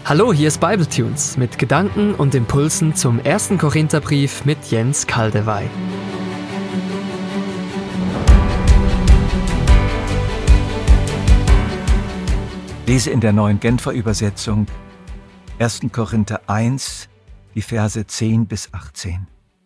Hallo, hier ist Bibletunes mit Gedanken und Impulsen zum 1. Korintherbrief mit Jens Kaldewey. Lese in der Neuen Genfer Übersetzung 1. Korinther 1, die Verse 10 bis 18.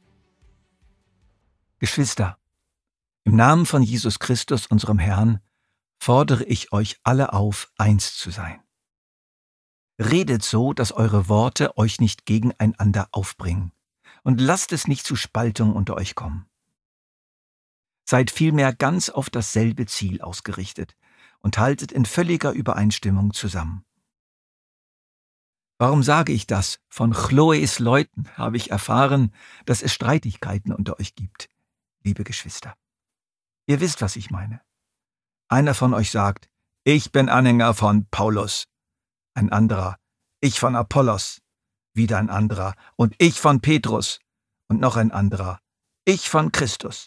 Geschwister, im Namen von Jesus Christus, unserem Herrn, fordere ich euch alle auf, eins zu sein. Redet so, dass eure Worte euch nicht gegeneinander aufbringen, und lasst es nicht zu Spaltung unter euch kommen. Seid vielmehr ganz auf dasselbe Ziel ausgerichtet und haltet in völliger Übereinstimmung zusammen. Warum sage ich das? Von Chloes Leuten habe ich erfahren, dass es Streitigkeiten unter euch gibt, liebe Geschwister. Ihr wisst, was ich meine. Einer von euch sagt, ich bin Anhänger von Paulus. Ein anderer, ich von Apollos. Wieder ein anderer, und ich von Petrus. Und noch ein anderer, ich von Christus.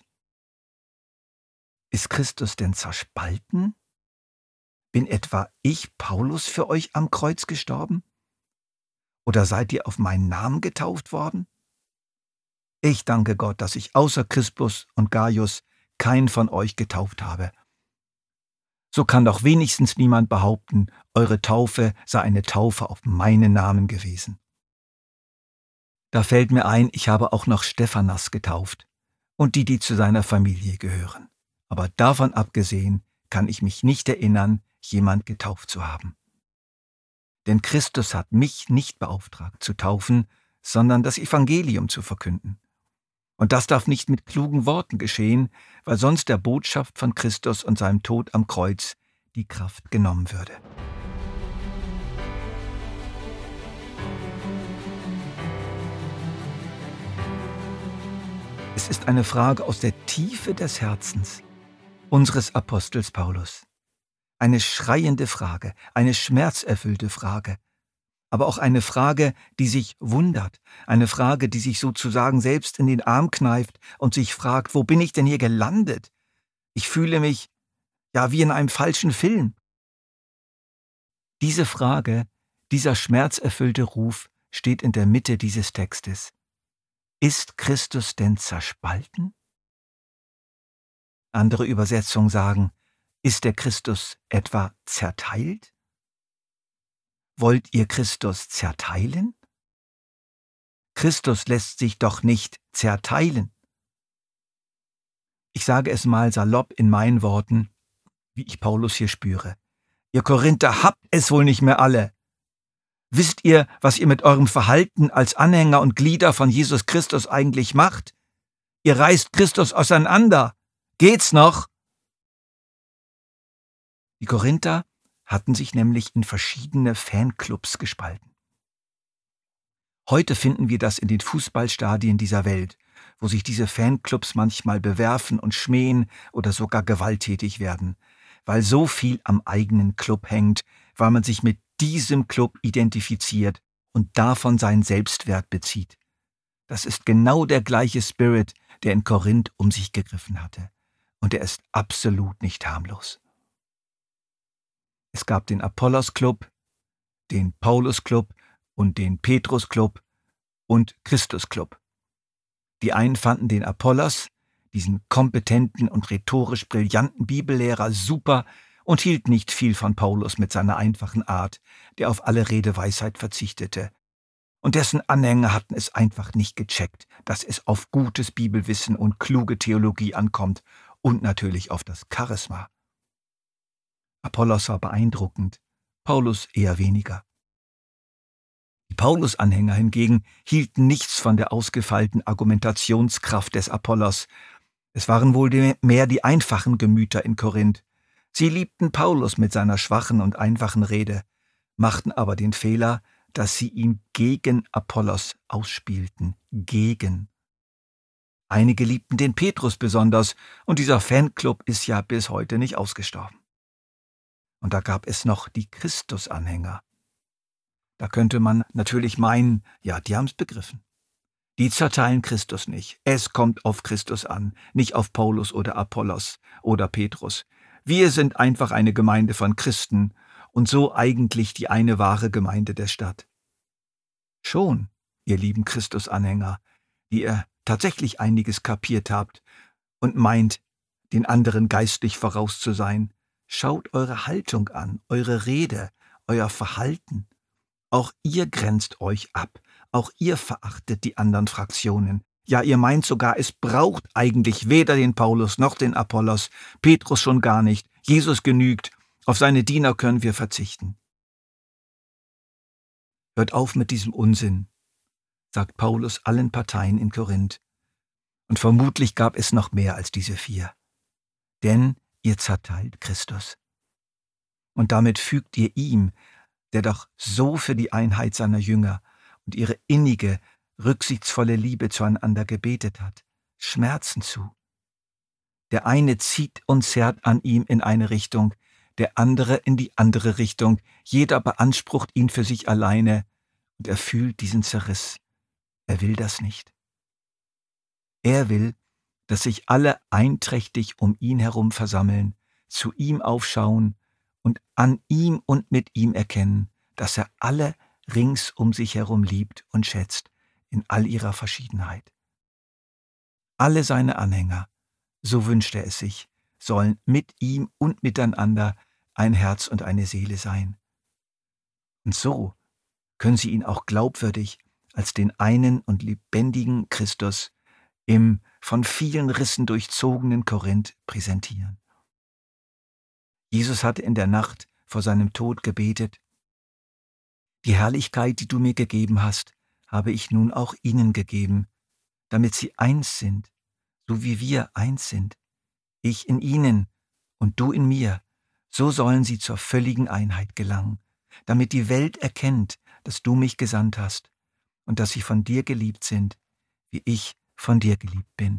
Ist Christus denn zerspalten? Bin etwa ich, Paulus, für euch am Kreuz gestorben? Oder seid ihr auf meinen Namen getauft worden? Ich danke Gott, dass ich außer Crispus und Gaius keinen von euch getauft habe. So kann doch wenigstens niemand behaupten, eure Taufe sei eine Taufe auf meinen Namen gewesen. Da fällt mir ein, ich habe auch noch Stephanas getauft und die zu seiner Familie gehören. Aber davon abgesehen kann ich mich nicht erinnern, jemand getauft zu haben. Denn Christus hat mich nicht beauftragt zu taufen, sondern das Evangelium zu verkünden. Und das darf nicht mit klugen Worten geschehen, weil sonst der Botschaft von Christus und seinem Tod am Kreuz die Kraft genommen würde. Es ist eine Frage aus der Tiefe des Herzens unseres Apostels Paulus. Eine schreiende Frage, eine schmerzerfüllte Frage, aber auch eine Frage, die sich wundert, eine Frage, die sich sozusagen selbst in den Arm kneift und sich fragt, wo bin ich denn hier gelandet? Ich fühle mich ja wie in einem falschen Film. Diese Frage, dieser schmerzerfüllte Ruf steht in der Mitte dieses Textes. Ist Christus denn zerspalten? Andere Übersetzungen sagen, ist der Christus etwa zerteilt? Wollt ihr Christus zerteilen? Christus lässt sich doch nicht zerteilen. Ich sage es mal salopp in meinen Worten, wie ich Paulus hier spüre. Ihr Korinther habt es wohl nicht mehr alle. Wisst ihr, was ihr mit eurem Verhalten als Anhänger und Glieder von Jesus Christus eigentlich macht? Ihr reißt Christus auseinander. Geht's noch? Die Korinther hatten sich nämlich in verschiedene Fanclubs gespalten. Heute finden wir das in den Fußballstadien dieser Welt, wo sich diese Fanclubs manchmal bewerfen und schmähen oder sogar gewalttätig werden, weil so viel am eigenen Club hängt, weil man sich mit diesem Club identifiziert und davon seinen Selbstwert bezieht. Das ist genau der gleiche Spirit, der in Korinth um sich gegriffen hatte. Und er ist absolut nicht harmlos. Es gab den Apollos-Club, den Paulus-Club und den Petrus-Club und Christus-Club. Die einen fanden den Apollos, diesen kompetenten und rhetorisch brillanten Bibellehrer, super und hielten nicht viel von Paulus mit seiner einfachen Art, der auf alle Redeweisheit verzichtete. Und dessen Anhänger hatten es einfach nicht gecheckt, dass es auf gutes Bibelwissen und kluge Theologie ankommt und natürlich auf das Charisma. Apollos war beeindruckend, Paulus eher weniger. Die Paulus-Anhänger hingegen hielten nichts von der ausgefeilten Argumentationskraft des Apollos. Es waren wohl mehr die einfachen Gemüter in Korinth. Sie liebten Paulus mit seiner schwachen und einfachen Rede, machten aber den Fehler, dass sie ihn gegen Apollos ausspielten. Gegen. Einige liebten den Petrus besonders, und dieser Fanclub ist ja bis heute nicht ausgestorben. Und da gab es noch die Christus-Anhänger. Da könnte man natürlich meinen, ja, die haben es begriffen. Die zerteilen Christus nicht. Es kommt auf Christus an, nicht auf Paulus oder Apollos oder Petrus. Wir sind einfach eine Gemeinde von Christen und so eigentlich die eine wahre Gemeinde der Stadt. Schon, ihr lieben Christus-Anhänger, die ihr tatsächlich einiges kapiert habt und meint, den anderen geistlich voraus zu sein, schaut eure Haltung an, eure Rede, euer Verhalten. Auch ihr grenzt euch ab, auch ihr verachtet die anderen Fraktionen. Ja, ihr meint sogar, es braucht eigentlich weder den Paulus noch den Apollos, Petrus schon gar nicht, Jesus genügt, auf seine Diener können wir verzichten. Hört auf mit diesem Unsinn, sagt Paulus allen Parteien in Korinth. Und vermutlich gab es noch mehr als diese 4. Denn ihr zerteilt Christus. Und damit fügt ihr ihm, der doch so für die Einheit seiner Jünger und ihre innige, rücksichtsvolle Liebe zueinander gebetet hat, Schmerzen zu. Der eine zieht und zerrt an ihm in eine Richtung, der andere in die andere Richtung, jeder beansprucht ihn für sich alleine, und er fühlt diesen Zerriss. Er will das nicht. Er will, dass sich alle einträchtig um ihn herum versammeln, zu ihm aufschauen und an ihm und mit ihm erkennen, dass er alle rings um sich herum liebt und schätzt, in all ihrer Verschiedenheit. Alle seine Anhänger, so wünscht er es sich, sollen mit ihm und miteinander ein Herz und eine Seele sein. Und so können sie ihn auch glaubwürdig als den einen und lebendigen Christus im von vielen Rissen durchzogenen Korinth präsentieren. Jesus hatte in der Nacht vor seinem Tod gebetet: Die Herrlichkeit, die du mir gegeben hast, habe ich nun auch ihnen gegeben, damit sie eins sind, so wie wir eins sind. Ich in ihnen und du in mir, so sollen sie zur völligen Einheit gelangen, damit die Welt erkennt, dass du mich gesandt hast und dass sie von dir geliebt sind, wie ich von dir geliebt bin.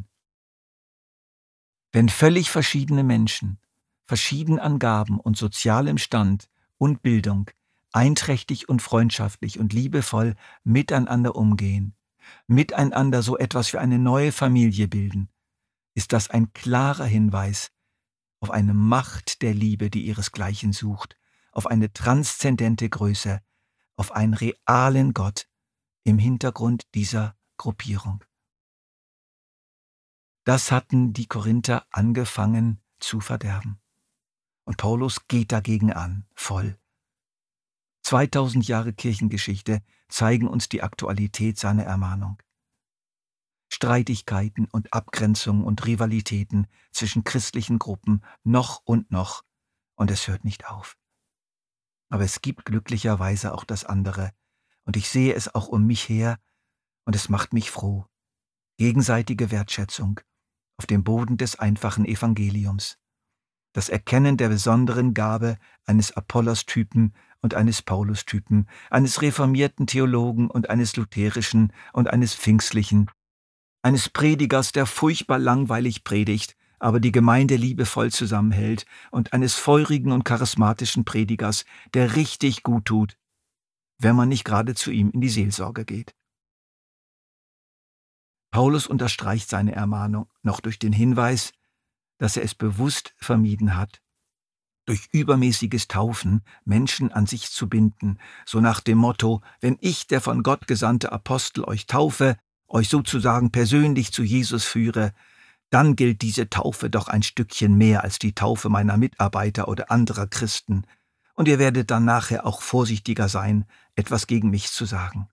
Wenn völlig verschiedene Menschen, verschieden an Gaben und sozialem Stand und Bildung, einträchtig und freundschaftlich und liebevoll miteinander umgehen, miteinander so etwas wie eine neue Familie bilden, ist das ein klarer Hinweis auf eine Macht der Liebe, die ihresgleichen sucht, auf eine transzendente Größe, auf einen realen Gott im Hintergrund dieser Gruppierung. Das hatten die Korinther angefangen zu verderben. Und Paulus geht dagegen an, voll. 2000 Jahre Kirchengeschichte zeigen uns die Aktualität seiner Ermahnung. Streitigkeiten und Abgrenzungen und Rivalitäten zwischen christlichen Gruppen noch, und es hört nicht auf. Aber es gibt glücklicherweise auch das andere, und ich sehe es auch um mich her, und es macht mich froh. Gegenseitige Wertschätzung auf dem Boden des einfachen Evangeliums. Das Erkennen der besonderen Gabe eines Apollos-Typen und eines Paulus-Typen, eines reformierten Theologen und eines lutherischen und eines pfingstlichen, eines Predigers, der furchtbar langweilig predigt, aber die Gemeinde liebevoll zusammenhält, und eines feurigen und charismatischen Predigers, der richtig gut tut, wenn man nicht gerade zu ihm in die Seelsorge geht. Paulus unterstreicht seine Ermahnung noch durch den Hinweis, dass er es bewusst vermieden hat, durch übermäßiges Taufen Menschen an sich zu binden, so nach dem Motto: Wenn ich, der von Gott gesandte Apostel, euch taufe, euch sozusagen persönlich zu Jesus führe, dann gilt diese Taufe doch ein Stückchen mehr als die Taufe meiner Mitarbeiter oder anderer Christen, und ihr werdet dann nachher auch vorsichtiger sein, etwas gegen mich zu sagen.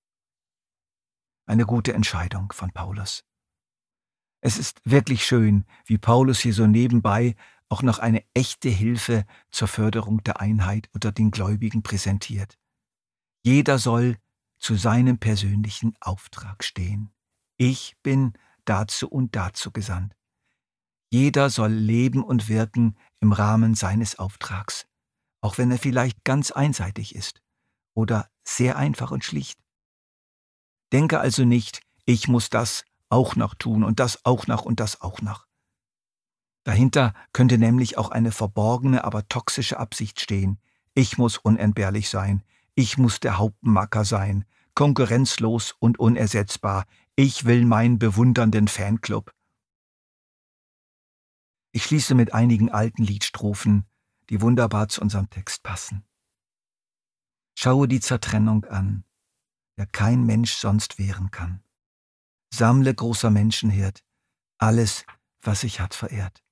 Eine gute Entscheidung von Paulus. Es ist wirklich schön, wie Paulus hier so nebenbei auch noch eine echte Hilfe zur Förderung der Einheit unter den Gläubigen präsentiert. Jeder soll zu seinem persönlichen Auftrag stehen. Ich bin dazu und dazu gesandt. Jeder soll leben und wirken im Rahmen seines Auftrags, auch wenn er vielleicht ganz einseitig ist oder sehr einfach und schlicht. Denke also nicht, ich muss das auch noch tun und das auch noch und das auch noch. Dahinter könnte nämlich auch eine verborgene, aber toxische Absicht stehen. Ich muss unentbehrlich sein, ich muss der Hauptmacker sein, konkurrenzlos und unersetzbar, ich will meinen bewundernden Fanclub. Ich schließe mit einigen alten Liedstrophen, die wunderbar zu unserem Text passen. Schaue die Zertrennung an, der kein Mensch sonst wehren kann. Sammle, großer Menschenhirt, alles, was sich hat verehrt.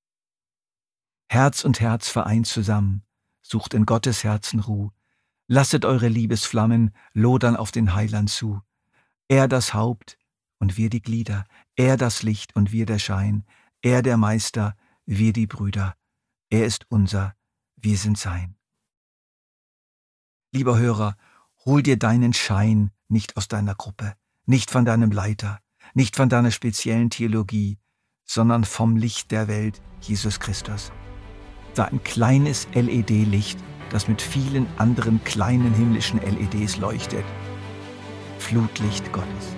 Herz und Herz vereint zusammen, sucht in Gottes Herzen Ruh. Lasset eure Liebesflammen lodern auf den Heiland zu. Er das Haupt und wir die Glieder, er das Licht und wir der Schein, er der Meister, wir die Brüder, er ist unser, wir sind sein. Lieber Hörer, hol dir deinen Schein nicht aus deiner Gruppe, nicht von deinem Leiter, nicht von deiner speziellen Theologie, sondern vom Licht der Welt, Jesus Christus. Da ein kleines LED-Licht, das mit vielen anderen kleinen himmlischen LEDs leuchtet. Flutlicht Gottes.